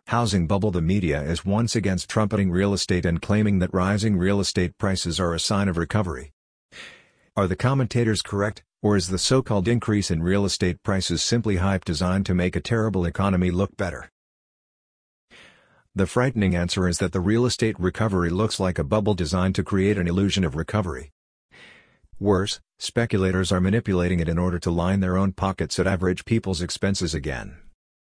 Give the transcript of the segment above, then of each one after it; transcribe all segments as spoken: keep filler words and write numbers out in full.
Housing bubble. The media is once again trumpeting real estate and claiming that rising real estate prices are a sign of recovery. Are the commentators correct, or is the so-called increase in real estate prices simply hype designed to make a terrible economy look better? The frightening answer is that the real estate recovery looks like a bubble designed to create an illusion of recovery. Worse, speculators are manipulating it in order to line their own pockets at average people's expenses again.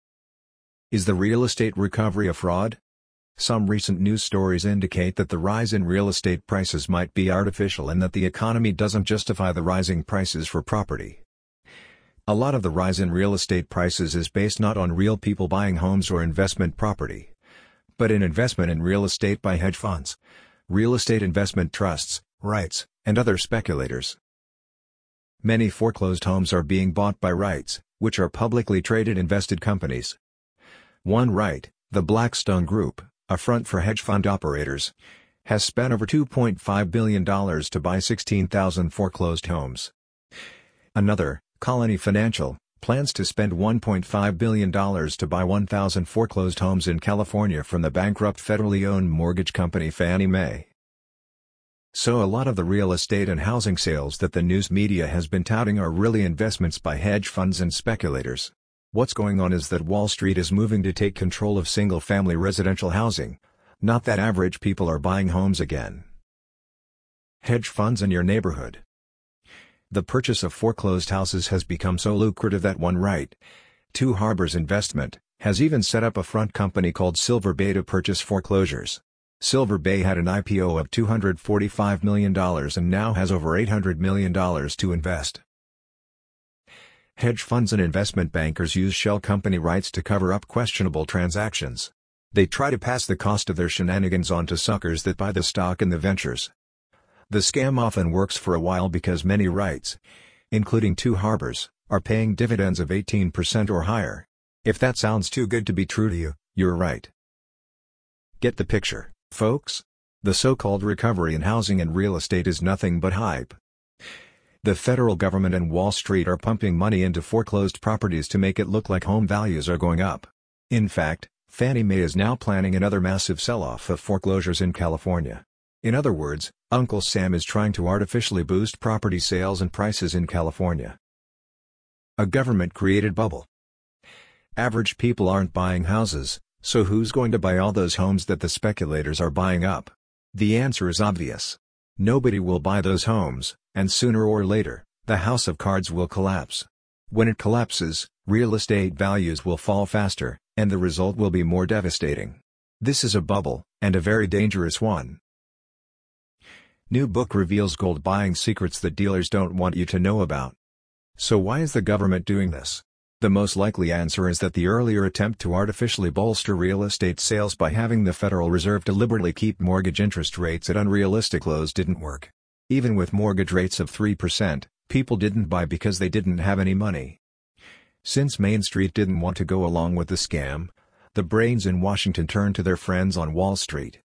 Is the real estate recovery a fraud? Some recent news stories indicate that the rise in real estate prices might be artificial and that the economy doesn't justify the rising prices for property. A lot of the rise in real estate prices is based not on real people buying homes or investment property, but in investment in real estate by hedge funds, real estate investment trusts, REITs, and other speculators. Many foreclosed homes are being bought by REITs, which are publicly traded invested companies. One REIT, the Blackstone Group, a front for hedge fund operators, has spent over two point five billion dollars to buy sixteen thousand foreclosed homes. Another, Colony Financial, plans to spend one point five billion dollars to buy one thousand foreclosed homes in California from the bankrupt federally owned mortgage company Fannie Mae. So a lot of the real estate and housing sales that the news media has been touting are really investments by hedge funds and speculators. What's going on is that Wall Street is moving to take control of single-family residential housing, not that average people are buying homes again. Hedge funds in your neighborhood. The purchase of foreclosed houses has become so lucrative that one REIT, Two Harbors Investment, has even set up a front company called Silver Bay to purchase foreclosures. Silver Bay had an I P O of two hundred forty-five million dollars and now has over eight hundred million dollars to invest. Hedge funds and investment bankers use shell company REITs to cover up questionable transactions. They try to pass the cost of their shenanigans on to suckers that buy the stock in the ventures. The scam often works for a while because many REITs, including Two Harbors, are paying dividends of eighteen percent or higher. If that sounds too good to be true to you, you're right. Get the picture, folks? The so-called recovery in housing and real estate is nothing but hype. The federal government and Wall Street are pumping money into foreclosed properties to make it look like home values are going up. In fact, Fannie Mae is now planning another massive sell-off of foreclosures in California. In other words, Uncle Sam is trying to artificially boost property sales and prices in California. A government-created bubble. Average people aren't buying houses, so who's going to buy all those homes that the speculators are buying up? The answer is obvious. Nobody will buy those homes, and sooner or later, the house of cards will collapse. When it collapses, real estate values will fall faster, and the result will be more devastating. This is a bubble, and a very dangerous one. New book reveals gold buying secrets that dealers don't want you to know about. So why is the government doing this? The most likely answer is that the earlier attempt to artificially bolster real estate sales by having the Federal Reserve deliberately keep mortgage interest rates at unrealistic lows didn't work. Even with mortgage rates of three percent, people didn't buy because they didn't have any money. Since Main Street didn't want to go along with the scam, the brains in Washington turned to their friends on Wall Street.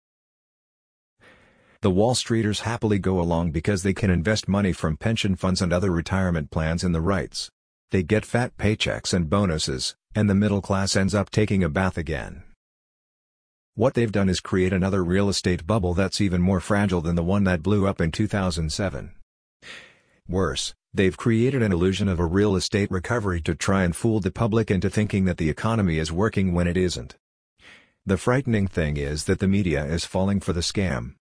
The Wall Streeters happily go along because they can invest money from pension funds and other retirement plans in the REITs. They get fat paychecks and bonuses, and the middle class ends up taking a bath again. What they've done is create another real estate bubble that's even more fragile than the one that blew up in two thousand seven. Worse, they've created an illusion of a real estate recovery to try and fool the public into thinking that the economy is working when it isn't. The frightening thing is that the media is falling for the scam.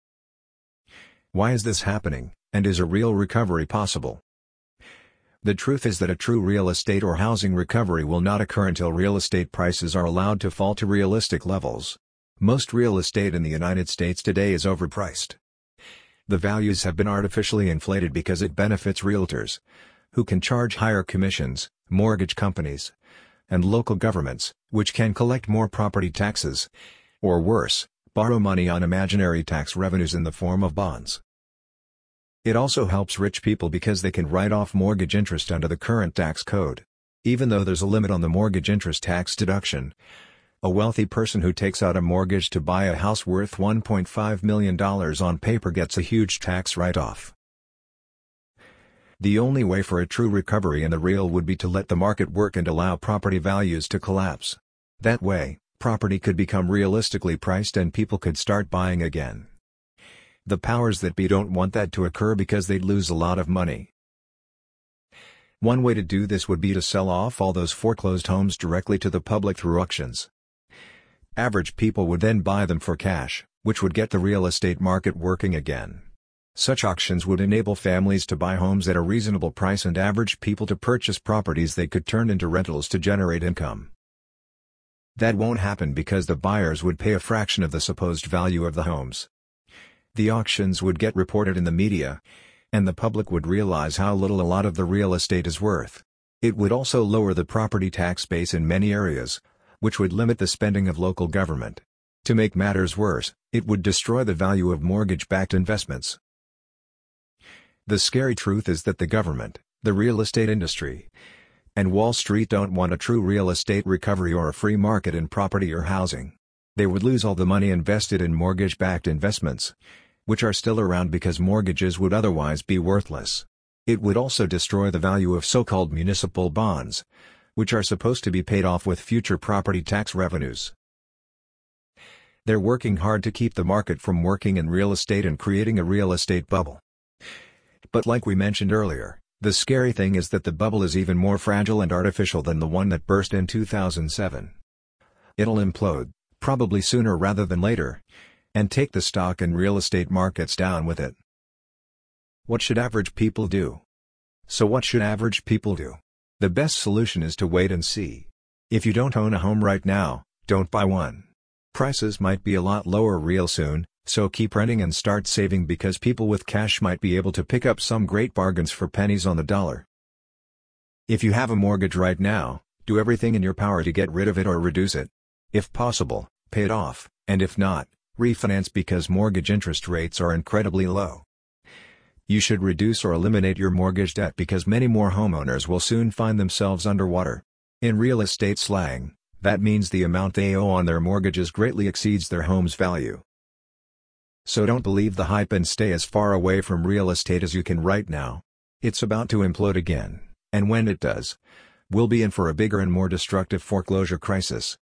Why is this happening, and is a real recovery possible? The truth is that a true real estate or housing recovery will not occur until real estate prices are allowed to fall to realistic levels. Most real estate in the United States today is overpriced. The values have been artificially inflated because it benefits realtors, who can charge higher commissions, mortgage companies, and local governments, which can collect more property taxes, or worse, borrow money on imaginary tax revenues in the form of bonds. It also helps rich people because they can write off mortgage interest under the current tax code. Even though there's a limit on the mortgage interest tax deduction, a wealthy person who takes out a mortgage to buy a house worth one point five million dollars on paper gets a huge tax write-off. The only way for a true recovery in the real would be to let the market work and allow property values to collapse. That way, property could become realistically priced and people could start buying again. The powers that be don't want that to occur because they'd lose a lot of money. One way to do this would be to sell off all those foreclosed homes directly to the public through auctions. Average people would then buy them for cash, which would get the real estate market working again. Such auctions would enable families to buy homes at a reasonable price and average people to purchase properties they could turn into rentals to generate income. That won't happen because the buyers would pay a fraction of the supposed value of the homes. The auctions would get reported in the media, and the public would realize how little a lot of the real estate is worth. It would also lower the property tax base in many areas, which would limit the spending of local government. To make matters worse, it would destroy the value of mortgage-backed investments. The scary truth is that the government, the real estate industry, and Wall Street don't want a true real estate recovery or a free market in property or housing. They would lose all the money invested in mortgage-backed investments, which are still around because mortgages would otherwise be worthless. It would also destroy the value of so-called municipal bonds, which are supposed to be paid off with future property tax revenues. They're working hard to keep the market from working in real estate and creating a real estate bubble. But like we mentioned earlier, the scary thing is that the bubble is even more fragile and artificial than the one that burst in two thousand seven. It'll implode, probably sooner rather than later, and take the stock and real estate markets down with it. What should average people do? So what should average people do? The best solution is to wait and see. If you don't own a home right now, don't buy one. Prices might be a lot lower real soon, so keep renting and start saving because people with cash might be able to pick up some great bargains for pennies on the dollar. If you have a mortgage right now, do everything in your power to get rid of it or reduce it. If possible, pay it off, and if not, refinance because mortgage interest rates are incredibly low. You should reduce or eliminate your mortgage debt because many more homeowners will soon find themselves underwater. In real estate slang, that means the amount they owe on their mortgages greatly exceeds their home's value. So don't believe the hype and stay as far away from real estate as you can right now. It's about to implode again, and when it does, we'll be in for a bigger and more destructive foreclosure crisis.